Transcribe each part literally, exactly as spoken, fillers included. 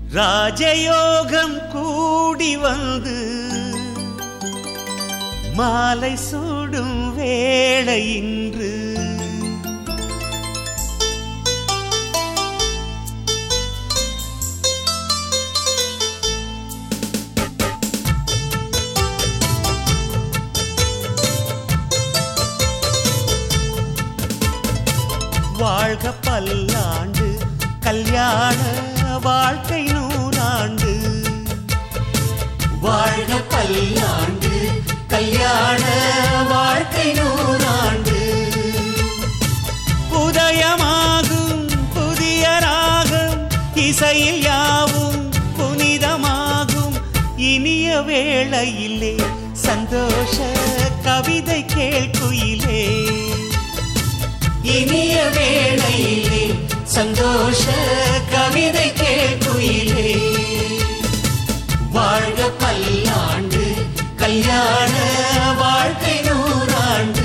ராஜயோகம் கூடி வந்து மாலை சூடும் வேளை இன்று வாழ்க பல்லாண்டு கல்யாண வாழ்க்கை நூறாண்டு வாழ்க பல்லாண்டு கல்யாண வாழ்க்கை நூறாண்டு உதயமாகும் புதிய ராகம் இசையில் யாவும் புனிதமாகும் இனிய வேளையிலே சந்தோஷ கவிதை கேள்குயிலே இனிய வேளையிலே சந்தோஷ கவிதை கேள்குயிலே வாழ்க பல்லாண்டு கல்யாண வாழ்க்கை நூறாண்டு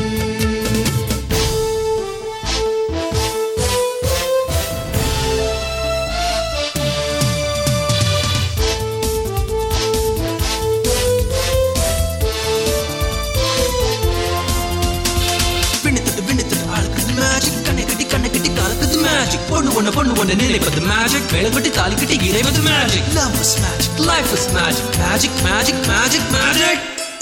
பொண்ணு ஒண்ணு பொண்ணு ஒண்ணு நினைப்பது மேஜிக் வேலைப்பட்டு தாலி கட்டி இறைவது magic love is magic life is magic magic magic magic magic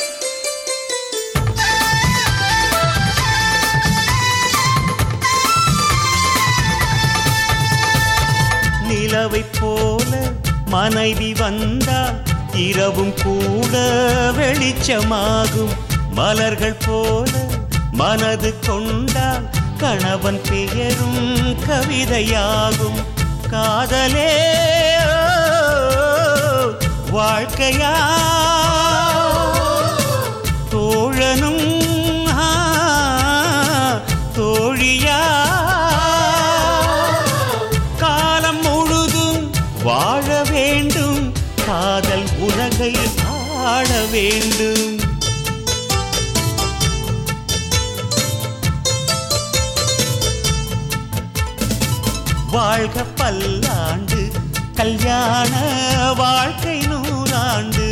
நிலவை போல மனைவி வந்தால் இரவும் கூட வெளிச்சமாகும் மலர்கள் போல மனது கொண்டால் கணவன் பெயரும் கவிதையாகும் காதலே வாழ்க்கையா தோழனும் தோழியா காலம் முழுதும் வாழ வேண்டும் காதல் உலகை ஆள வேண்டும் வாழ்க பல்லாண்டு கல்யாண வாழ்க்கை நூறாண்டு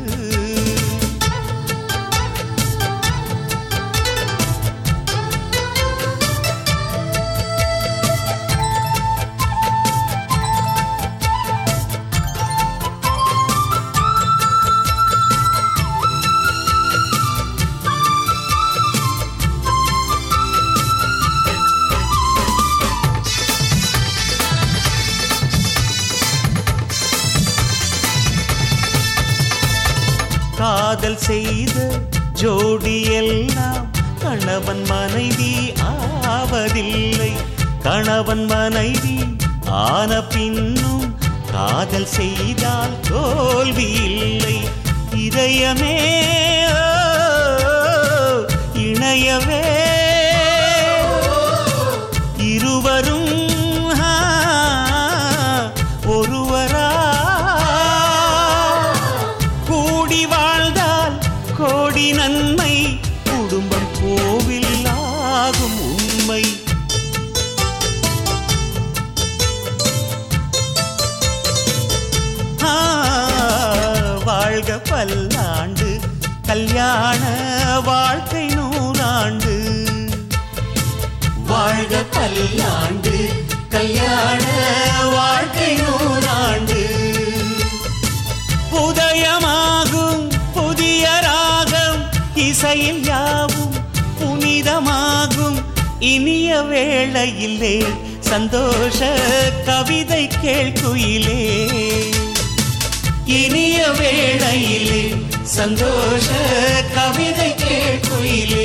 காதல் செய்த ஜோடி எல்லாம் கணவன் மனைவி ஆவதில்லை கணவன் மனைவி ஆன பின்னும் காதல் செய்தால் தோல்வி இல்லை இதயமே இணையவே இருவரும் ஒருவரா கோடி நன்மை குடும்பம் கோவில் ஆகும் உண்மை வாழ்க பல்லாண்டு கல்யாண வாழ்க்கை நூறாண்டு வாழ்க பல்லாண்டு கல்யாண வாழ்க்கை நூறாண்டு உதயமாகும் புதிய ராகம் இசையில் யாவும் புனிதமாகும் இனிய வேளையிலே சந்தோஷ கவிதை கேள்குயிலே இனிய வேளையிலே சந்தோஷ கவிதை கேள்குயிலே